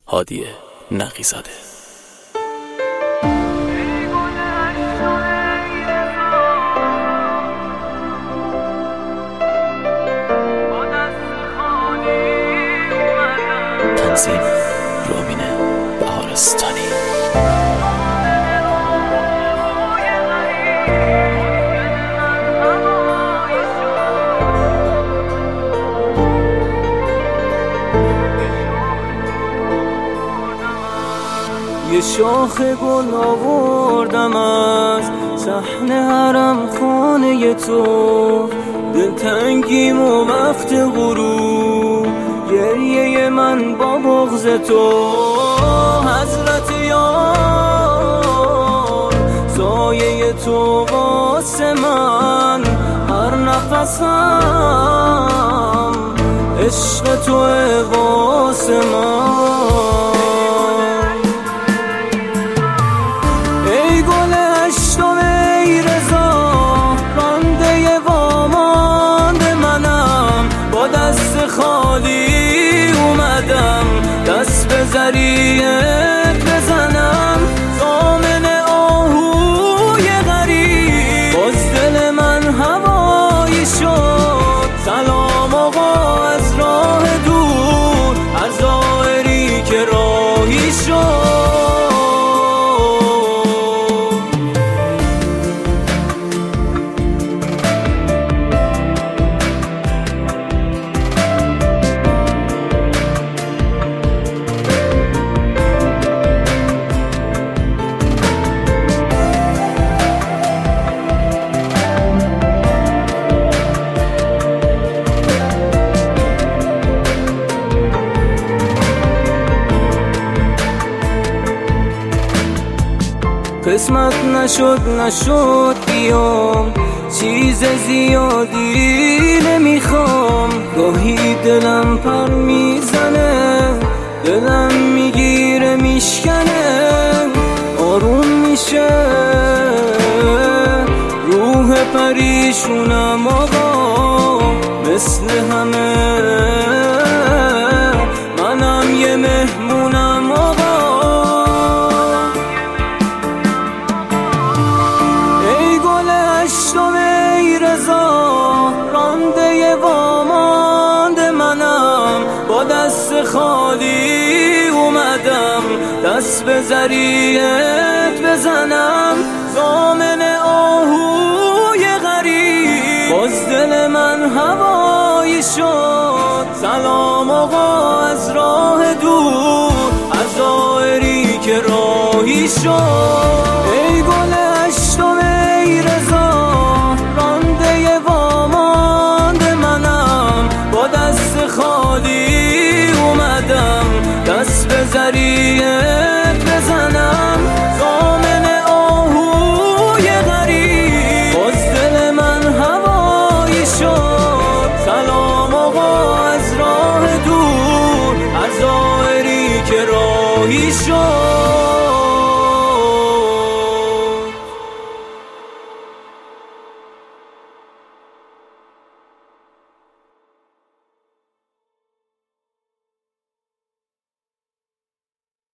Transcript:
هادی نقی‌زاده. تنظیم رامین بهارستانی. یه شاخ گل آوردم از صحن حرم خانه تو، دلتنگیم و وقت غروب گریه من با بغض تو. حضرت یار سایه تو واسه من، هر نفسم عشق تو واسه من. ای گل هشتم ای رضا، رانده واماند منم، با دست خالی اومدم دست به ذریعت بزنم. ضامن آهوی غریب باز دل من هوایی شد. سلام آقا از راه دور، هر زائری که راهی شد. قسمت نشد بیام، چیز زیادی نمیخوام. گاهی دلم پر میزنه، دلم میگیره میشکنه، آروم میشه روح پریشونم آقا. مثل همه منم یه مهمونم آقا. ای رضا رانده واماند منم، با دست خالی اومدم دست به ذریعت بزنم. ضامن آهوی غریب باز دل من هوایی شد. سلام آقا از راه دور، از زائری که راهی شد. ای گل هشتم ای رضا، رانده واماند منم، با دست خالی اومدم دست به ذریعت بزنم. ضامن آهوی غریب باز دل من هوایی شد. سلام آقا از راه دور، از زائری که راهی شد.